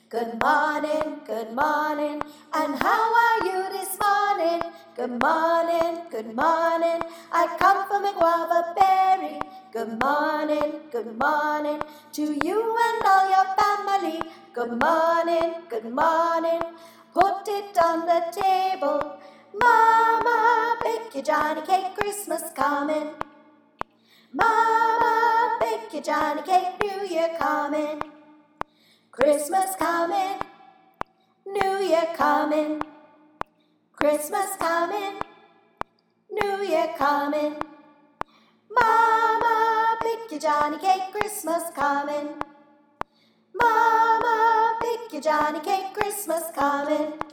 good morning, and how are you this morning? Good morning, I come from a guava berry. Good morning, to you and all your family. Good morning, put it on the table. Mama, bake your Johnny cake, Christmas coming. Mama, bake your Johnny cake, New Year coming. Christmas coming, New Year coming. Christmas coming, New Year coming. Mama, bake your Johnny cake, Christmas coming. Mama, bake your Johnny cake, Christmas coming.